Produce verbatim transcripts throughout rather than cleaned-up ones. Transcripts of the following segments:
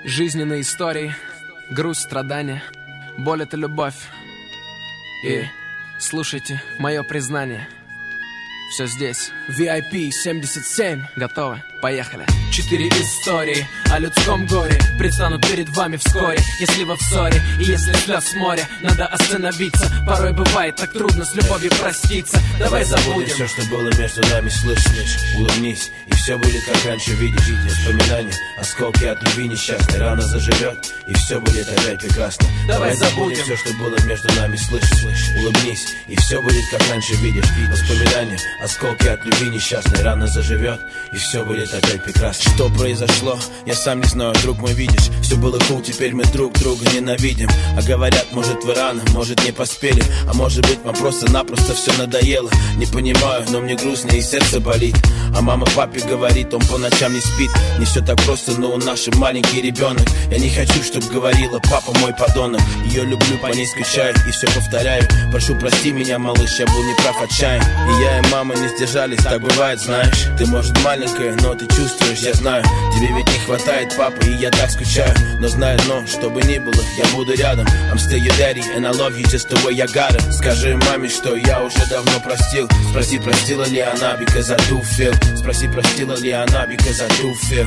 Жизненные истории, грусть, страдания, боль — это любовь. И слушайте мое признание. Все здесь. ви ай пи семьдесят семь. Готовы? Поехали. Четыре истории о людском горе предстанут перед вами вскоре. Если вы в ссоре и если слез море, надо остановиться. Порой бывает так трудно с любовью проститься. Давай забудем все, что было между нами, слышь, слышь. Улыбнись, и все будет как раньше, видишь. Воспоминания, осколки от любви несчастной. Рана заживет, и все будет опять прекрасно. Давай забудем все, что было между нами, слышь, слышь. Улыбнись, и все будет как раньше, видишь. Воспоминания, осколки от любви несчастной. Рана заживет, и все будет опять прекрасно. Что произошло, я сам не знаю, друг мой, видишь. Все было cool, теперь мы друг друга ненавидим. А говорят, может вы рано, может не поспели. А может быть вам просто-напросто все надоело. Не понимаю, но мне грустно и сердце болит. А мама папе говорит, он по ночам не спит. Не все так просто, но он наш маленький ребенок. Я не хочу, чтоб говорила, папа мой подонок. Ее люблю, по ней скучаю и все повторяю. Прошу, прости меня, малыш, я был неправ, отчаян. И я и мама не сдержались, так бывает, знаешь. Ты может маленькая, но ты чувствуешь, я знаю. Тебе ведь не хватает папы, и я так скучаю. Но знай одно, что бы ни было, я буду рядом. I'm still your daddy, and I love you just the way I got it. Скажи маме, что я уже давно простил. Спроси, простила ли она, because I do feel. Спроси, простила ли она, because I do feel.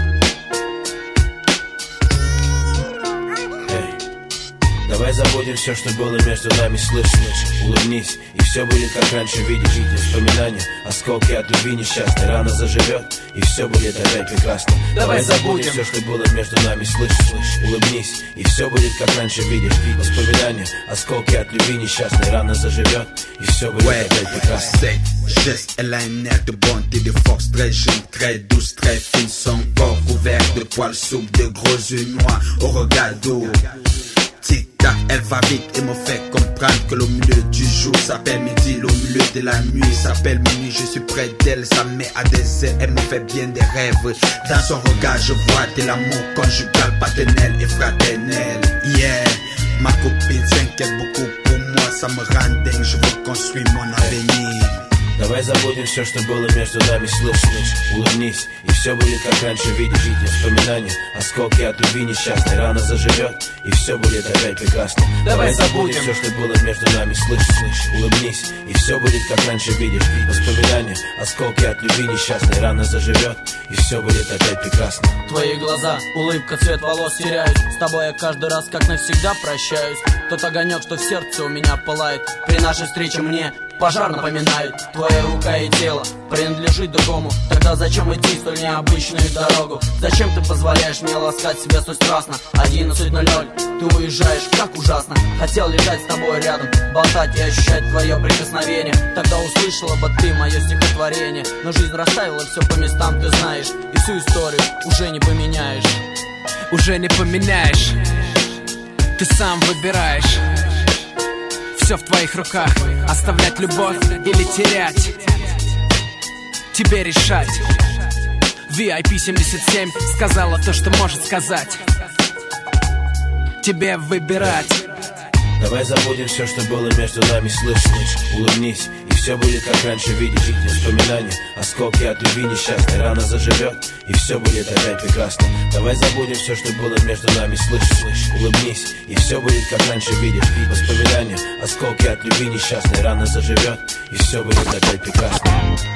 Давай забудем все, что было между нами, слышь, слышь. Улыбнись, и все будет как раньше, видишь. Воспоминания, осколки от любви несчастной. Рана заживет, и все будет опять прекрасно. Давай забудем все, что было между нами, слышь, слышь. Улыбнись, и все будет как раньше, видишь. Воспоминания, осколки от любви несчастной. Rana zаживет, и все будет ouais, опять прекрасно. Cette geste, elle a un air de bonté, de force très jeune, très douce, très fine. Son corps couvert de poils souples, de gros yeux noirs au regard d'eau. Tic-tac, elle va vite et me fait comprendre que le milieu du jour s'appelle midi, le milieu de la nuit s'appelle minuit. Je suis près d'elle, ça me met à des ailes, elle me fait bien des rêves. Dans son regard, je vois de l'amour conjugal, paternel et fraternel. Yeah, ma copine s'inquiète beaucoup pour moi, ça me rend dingue, je veux construire mon avenir. Давай забудем все, что было между нами, слышь, слышь. Улыбнись, и все будет как раньше, видишь. Воспоминания, осколки от любви несчастной. Рана заживет, и все будет опять прекрасно. Давай забудем все, что было между нами, слышь, слышь. Улыбнись, и все будет как раньше, видишь. Воспоминания, осколки от любви несчастной. Рана заживет, и все будет опять прекрасно. Твои глаза, улыбка, цвет волос теряют. С тобой я каждый раз как навсегда прощаюсь. Тот огонек, что в сердце у меня пылает, при нашей встрече мне пожар напоминает. Твоя рука и тело принадлежит другому. Тогда зачем идти столь необычную дорогу? Зачем ты позволяешь мне ласкать себя столь страстно? Одиннадцать ноль ноль, ты уезжаешь, как ужасно. Хотел лежать с тобой рядом, болтать и ощущать твое прикосновение. Тогда услышала бы ты мое стихотворение. Но жизнь расставила все по местам, ты знаешь. И всю историю уже не поменяешь. Уже не поменяешь. Ты сам выбираешь. Все в твоих руках. Оставлять любовь или терять, тебе решать. ви ай пи семьдесят семь сказала то, что может сказать. Тебе выбирать. Давай забудем все, что было между нами, слышь, слышь. Улыбнись, и все будет как раньше, видишь. Воспоминания, осколки от любви несчастной. Рана заживет, и все будет опять прекрасно. Давай забудем все, что было между нами, слышь, слышь. Улыбнись, и все будет как раньше, видишь. Воспоминания, осколки от любви несчастной. Рана заживет, и все будет опять прекрасно.